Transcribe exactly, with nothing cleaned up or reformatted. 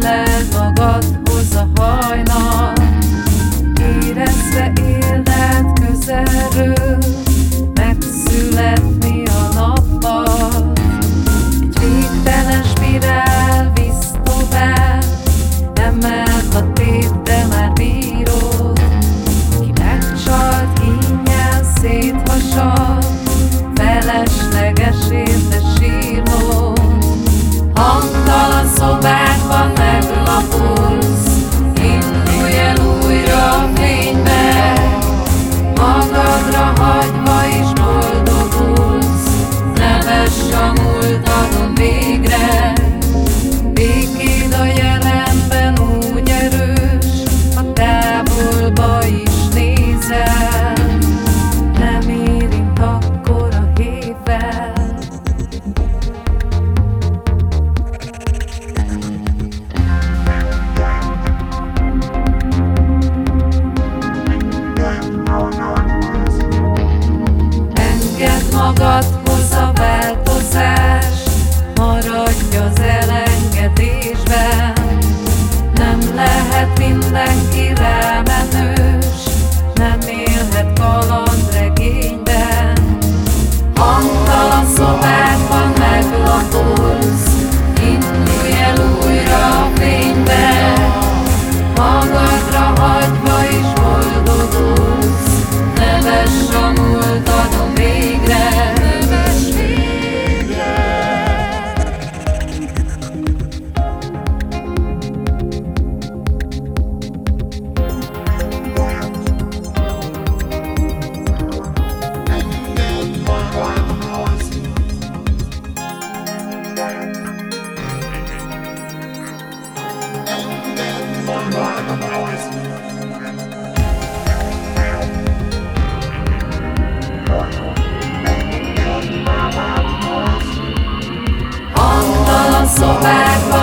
Öleld magadhoz a hajnal, érezve éled közelről, megszületni a nappal. Egy végtelen spirál visz tovább, emelt a tét, de már bírod. Ki megcsalt, ingyen széthasad, felesleges érte sírnod. Hangtalan szobákban meglapulsz, indulj el újra a fénybe, magadra hagyva is boldogulsz, nevess a múltadon végre. Békéd a jelenben úgy erős, a távolba is nézel, nem érint akkor a hével. Engedd magadhoz a változás, maradj az elengedésben. Nem lehet mindenki rámenős, nem élhet kalandregényben. Hangtalan szobákban meglapulsz, indulj el újra a fénybe, magadra hagyva is boldogulsz, nevess a múltadon végre. Nevess végre. Hangtalan szobákban